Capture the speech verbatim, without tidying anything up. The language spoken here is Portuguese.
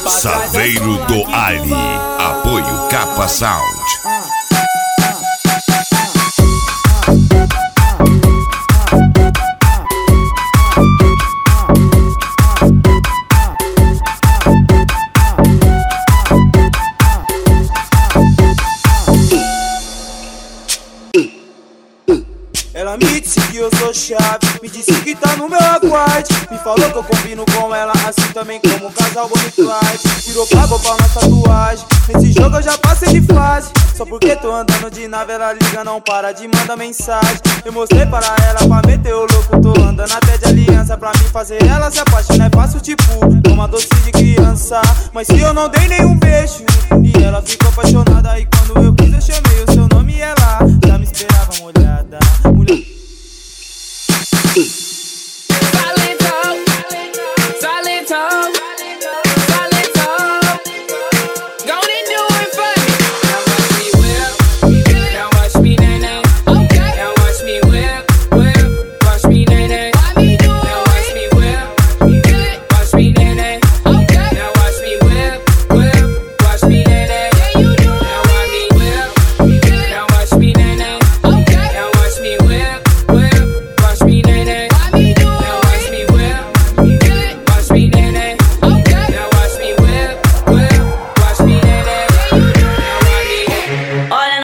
pra trás. Saveiro do Ali. Apoio Capa Sound. Ela me disse que eu sou chave, me disse que tá no meu aguarde. Me falou que eu combino com ela, assim também como o casal Bonifaz. Virou pago pra nossa tatuagem, nesse jogo eu já passei de fase. Só porque tô andando de nave, ela liga, não para de mandar mensagem. Eu mostrei para ela pra meter o louco, tô andando até de aliança. Pra me fazer ela se apaixonar é fácil, tipo uma doce de criança. Mas se eu não dei nenhum beijo, e ela ficou apaixonada. E quando eu quis eu chamei o seu nome e ela já me esperava molhada. Mulher